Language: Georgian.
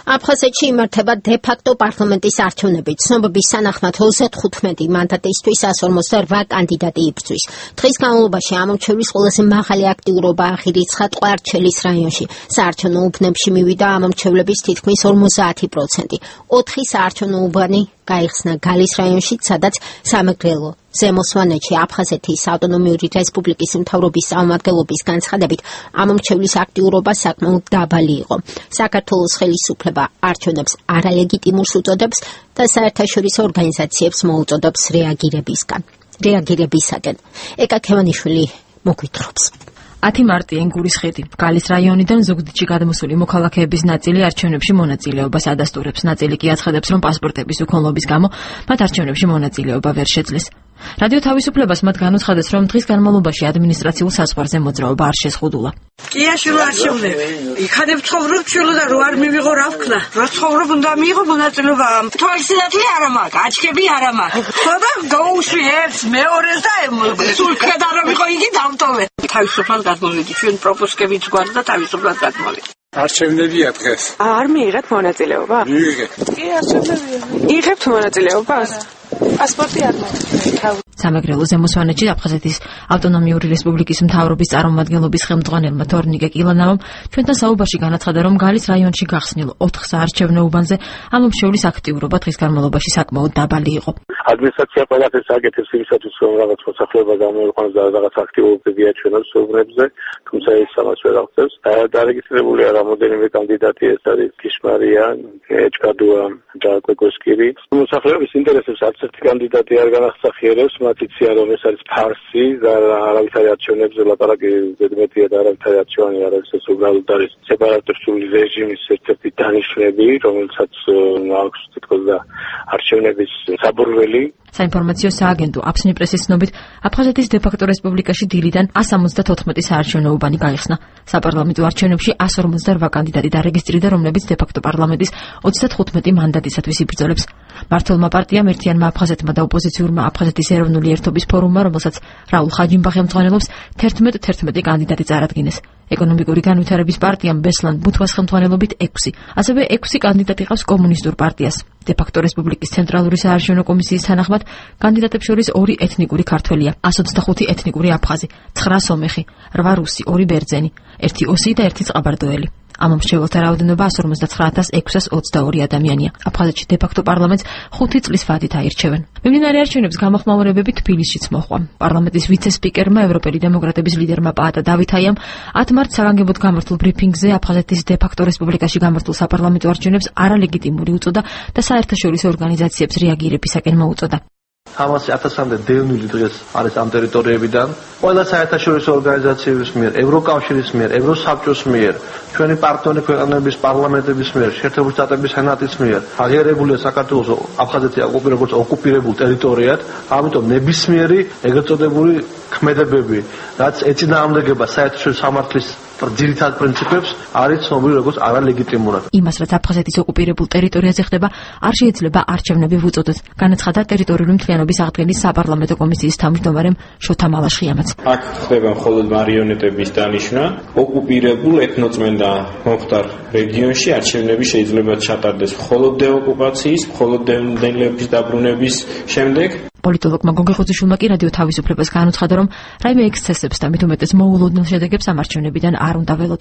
აფხაზეთში იმართება დე-ფაქტო პარლამენტის არჩევნები. ცნობების თანახმად 35 მანდატისთვის 158 კანდიდატი იბრძვის. დღის განმავლობაში ამომრჩევლის ყველაზე მაღალი აქტიურობა აღირიცხა ტყვარჩელის რაიონში. საარჩევნო უბნებში მივიდა ამომრჩევლების თითქმის 50%. 4 საარჩევნო უბანი გაიხსნა გალის რაიონში, სადაც სამეგრელო ზემო სვანეთში აფხაზეთის ავტონომიური რესპუბლიკის მთავრობის წარმომადგენლობის განცხადებით ამომრჩევლის აქტიურობა საკმაოდ დაბალი იყო. საქართველოს ხელისუფლება არჩევნებს არალეგიტიმურს უწოდებს და საერთაშორისო ორგანიზაციებს მოუწოდებს რეაგირებისაკენ. ეკა ქევანიშვილი მოგვითხრობს. 10 მარტი ენგურის ხიდი. გალის რაიონიდან ზუგდიდში გადმოსული მოქალაქეების ნაწილი არჩევნებში მონაწილეობას ადასტურებს. ნაწილი კი აცხადებს, რომ პასპორტების უქონლობის გამო მათ არჩევნებში მონაწილეობა ვერ შეძლეს. რადიო თავისუფლებას მათ განუცხადეს, რომ დღის განმავლობაში ადმინისტრაციულ საზღვარზე მოძრაობა არ შესხუდულა. კიაში არჩევნები. იქადებ ცხოვრობ ჩილო და რო არ მივიღო რა ვქნა. რა ცხოვრობ უნდა მიიღო მონაწილეობა. თვალსინათლი არა მაქვს, აჩქები არა მაქვს. ხოდა გაუშვი ერთს მეორეს და სულ ხედა რომ იყო იგი დავტოვე. თავისუფლად გადმოვიდი. ჩვენ პროპოსკებით გვაქვს და თავისუფლად გადმოვიდი. არჩევნებია დღეს. არ მიიღეთ მონაწილეობა? მიიღეთ. კი, არჩევნებია. იღებთ მონაწილეობას? პასპორტი არ მაქვს. სამეგრელო ზემო სვანეთში აფხაზეთის ავტონომიური რესპუბლიკის მთავრობის წარმომადგენლობის ხელმძღვანელმა თორნიკე კილანავამ ჩვენთან საუბარში განაცხადა, რომ გალის რაიონში გახსნილ 4 საარჩევნო უბანზე ამომრჩევლის აქტიურობა დღის განმავლობაში საკმაოდ დაბალი იყო. ადმინისტრაცია ყველაფერს აკეთებს იმისათვის, რომ რაღაც მოსახლეობა გამოიყვანოს და რაღაც აქტივობები აჩვენოს უბნებზე, თუმცა ეს ამას ვერ აღწევს. დარეგისტრირებულია რამოდენიმე კანდიდატი, ეს არის კიშმარია, ეჭკადუა და კვეკოსკირი. მოსახლეობის ინტერესებს არც ერთი კანდიდატი არ განახსახიერებს. მათ იციან, რომ ეს არის ფარსი და არავითარი არჩევნებზე ლაპარაკი ზედმეტია და არავითარი არჩევანი არ არის, ეს უბრალოდ არის სეპარატისტული რეჟიმის ერთ-ერთი დანიშვნები, რომელსაც აქვს თითქოს და არჩევნების საბურველი. საინფორმაციო სააგენტო აფსნი პრესის ცნობით აფხაზეთის დე-ფაქტო რესპუბლიკაში დილიდან 174 საარჩევნო უბანი გაიხსნა. საპარლამენტო არჩევნებში 158 კანდიდატი დარეგისტრირდა, რომლებიც დე-ფაქტო პარლამენტის 35 მანდატისათვის იბრძოლებს. მმართველმა პარტიამ ერთიანმა აფხაზეთმა და ოპოზიციურმა აფხაზეთის ეროვნული ერთობის ფორუმმა, რომელსაც რაულ ხაჯიმბა ხელმძღვანელობს, 11 კანდიდატი წარადგინეს. ეკონომიკური განვითარების პარტიამ ბესლან ბუთვას ხელმძღვანელობით 6, ასევე 6 კანდიდატი ყავს კომუნისტურ პარტიას. დე-ფაქტო რესპუბლიკის ცენტრალური საარჩევნო კომისიის თანახმად კანდიდატებს შორის 2 ეთნიკური ქართველია, 125 ეთნიკური აფხაზი, 9 სომეხი, 8 რუსი, 2 ბერძენი, 1 ოსი და 1 წყაბარდოელი. ამომრჩეველთა რაოდენობა 159,622 ადამიანია. აფხაზეთში დე-ფაქტო პარლამენტს 5 წლის ვადით აირჩევენ. მიმდინარე არჩევნებს გამოხმაურებები თბილისშიც მოჰყვა. პარლამენტის ვიცე-სპიკერმა, ევროპელი დემოკრატების ლიდერმა პაატა დავითაიამ 10 მარტს საგანგებოდ გამართულ ბრიფინგზე აფხაზეთის დე-ფაქტო რესპუბლიკაში გამართულ საპარლამენტო არჩევნებს არალეგიტიმური უწოდა და საერთაშორისო ორგანიზაციებს რეაგირებისაკენ მოუწოდა. ამას 1000-მდე დევნილი დღეს არის ამ ტერიტორიებიდან. ყველა საერთაშორისო ორგანიზაციების მიერ, ევროკავშირის მიერ, ევროსაბჭოს მიერ, ჩვენი პარტნიორი ქვეყნების პარლამენტების მიერ, შეერთებული შტატების სენატის მიერ აღიარებულია საქართველოს აფხაზეთი როგორც ოკუპირებულ ტერიტორიად, ამიტომ ნებისმიერი ეგრეთ წოდებული ქმედებები, რაც ეწინააღმდეგება საერთაშორისო სამართლის ძირითად პრინციპებს, არის ცნობილი როგორც არალეგიტიმურად. იმას, რაც აფხაზეთის ოკუპირებულ ტერიტორიაზე ხდება, არ შეიძლება არჩევნები ვუწოდოთ, განაცხადა ტერიტორიული მთლიანობის აღდგენის საპარლამენტო კომისიის თავმჯდომარემ შოთა მალაშხიამაც. აქ ხდება მხოლოდ მარიონეტების დანიშვნა, ოკუპირებულ ეთნოწმენდა მომხდარ რეგიონში არჩევნები შეიძლება ჩატარდეს მხოლოდ დეოკუპაციის, მხოლოდ დევნილების დაბრუნების შემდეგ. პოლიტოლოგმა გოგე ხუციშვილმა კი რადიო თავისუფლებას განუცხადა, რომ რაიმე ექსცესებს და მით უმეტეს მოულოდნელ შედეგებს ამ არჩევნებიდან არ უნდა ველოდოთ.